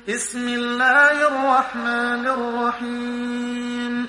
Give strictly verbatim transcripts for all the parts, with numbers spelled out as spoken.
بسم الله الرحمن الرحيم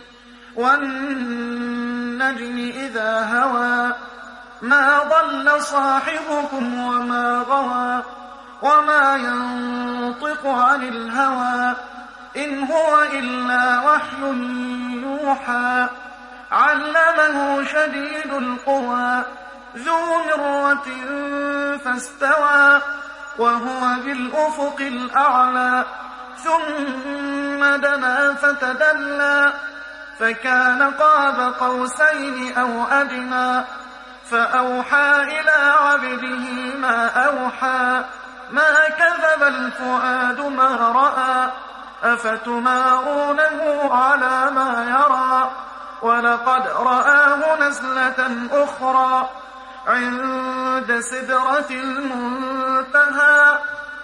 والنجم إذا هوى ما ضل صاحبكم وما غوى وما ينطق عن الهوى إن هو إلا وحي يوحى علمه شديد القوى ذو مرة فاستوى وهو بالأفق الأعلى ثم دنا فتدلى فكان قاب قوسين أو أدنى فأوحى إلى عبده ما أوحى ما كذب الفؤاد ما رأى أفتمارونه على ما يرى ولقد رآه نزلة أخرى عند سدرة المنتهى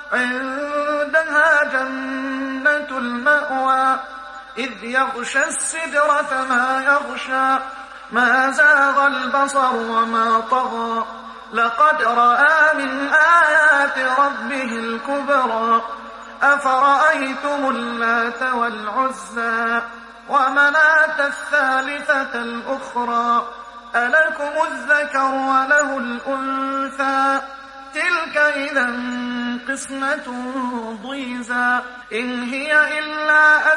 عندها جنة المأوى إذ يغشى السدرة ما يغشى ما زاغ البصر وما طغى لقد رأى من آيات ربه الكبرى أفرأيتم اللات والعزى ومناة الثالثة الأخرى ألكم الذكر وله الأنثى تلك إذا قسمة ضيزى إن هي إلا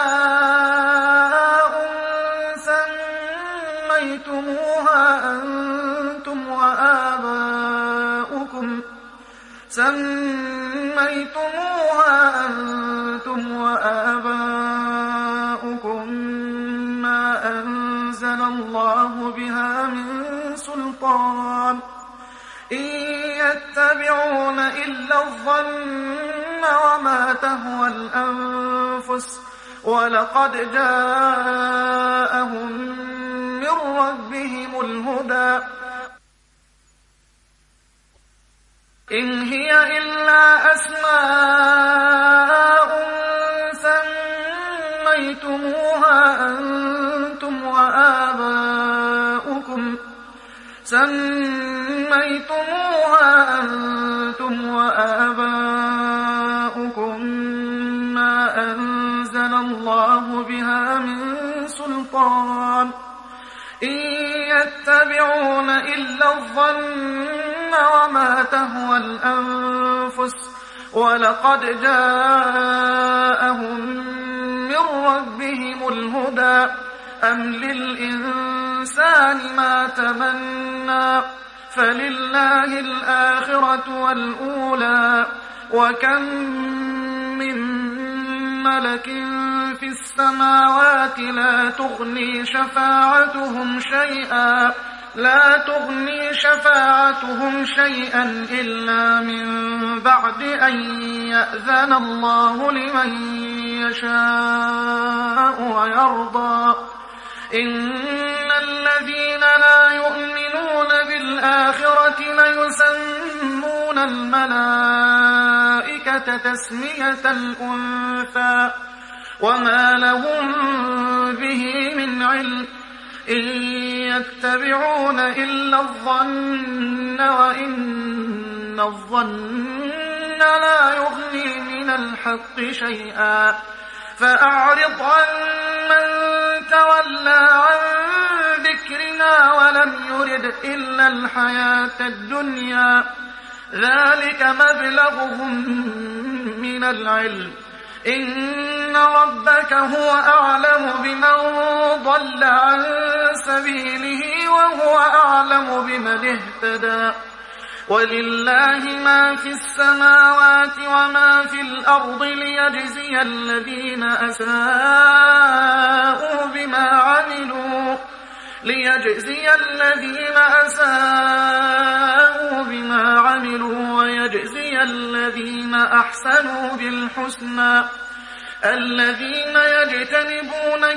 أسماء سميتموها أنتم وآباؤكم سميتموها أنتم وآباؤكم ما أنزل الله بها من سلطان إن يتبعون إلا الظن وما تهوى الأنفس ولقد جاءهم من ربهم الهدى إن هي إلا أسماء سميتموها أنتم وآباؤكم سميتموها أنتم وآباؤكم ما أنزل الله بها من سلطان إن يتبعون إلا الظن وما تهوى الأنفس ولقد جاءهم من ربهم الهدى أم للإنسان ما تمنى فلله الآخرة والأولى وكم من ملك في السماوات لا تغني شفاعتهم شيئا لا تغني شفاعتهم شيئا إلا من بعد أن يأذن الله لمن يشاء ويرضى إن الذين لا يؤمنون بالآخرة ليسمون الملائكة تسمية الأنثى وما لهم به من علم إن يتبعون إلا الظن وإن الظن لا يغني من الحق شيئا فأعرض عن من تولى عن ذكرنا ولم يرد إلا الحياة الدنيا ذلك مبلغهم من العلم إن ربك هو أعلم بمن ضل عن سبيله وهو أعلم بمن اهتدى ولله ما في السماوات وما في الأرض ليجزي الذين أساءوا بما عملوا ليجزي الذين أساءوا بما عملوا ويجزي الذين أحسنوا بالحسنى الذين يجتنبون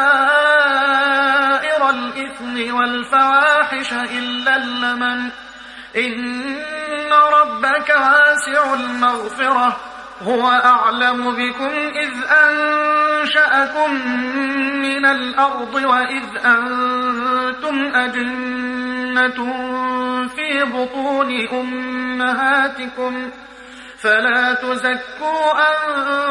كبائر الإثم والفواحش إلا اللمم إن ربك واسع المغفرة هو أعلم بكم إذ أنشأكم من الأرض وإذ أنتم أجنة في بطون أمهاتكم فلا تزكوا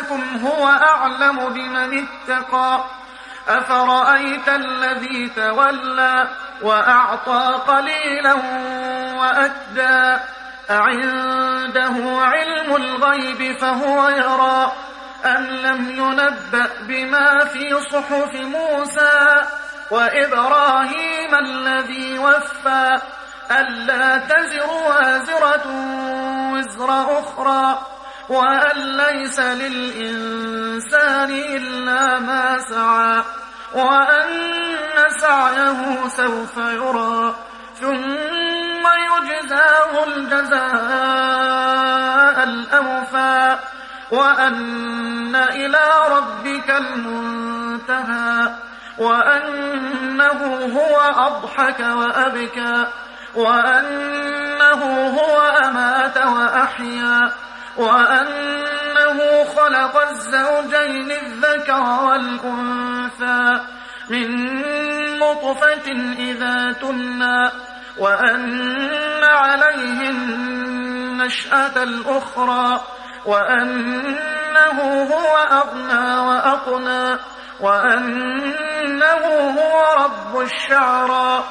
ربكم هو أعلم بمن اتقى أفرأيت الذي تولى وأعطى قليلا وأكدى أعنده علم الغيب فهو يرى أم لم ينبأ بما في صحف موسى وإبراهيم الذي وفى ألا تزر وازرة وزر أخرى وأن ليس للإنسان إلا ما سعى وأن سعيه سوف يرى ثم يجزاه الجزاء الأوفى وأن إلى ربك المنتهى وأنه هو أضحك وأبكى وأنه هو أمات وأحيا وأنه خلق الزوجين الذكر والأنثى من نطفة إذا تمنى وأن عليه النشأة الأخرى وأنه هو أغنى وأقنى وأنه هو رب الشعرى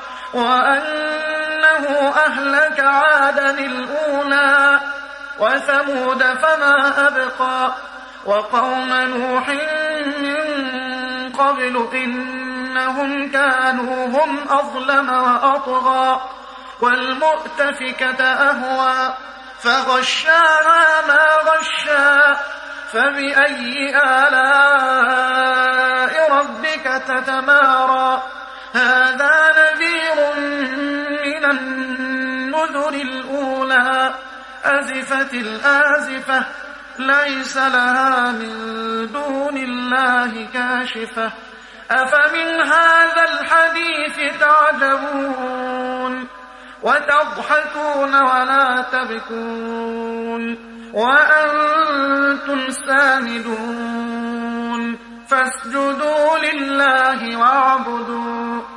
وأنه أهلك عادا الأولى وثمود فما أبقى وقوم نوح من قبل إنهم كانوا هم أظلم وأطغى والمؤتفكة أهوى فغشاها ما غشا فبأي آلاء ربك تتمارى هذا نذير من النذر الأولى أزفت الآزفة ليس لها من دون الله كاشفة أفمن هذا الحديث تعجبون وتضحكون ولا تبكون وأنتم سامدون فاسجدوا لله واعبدوا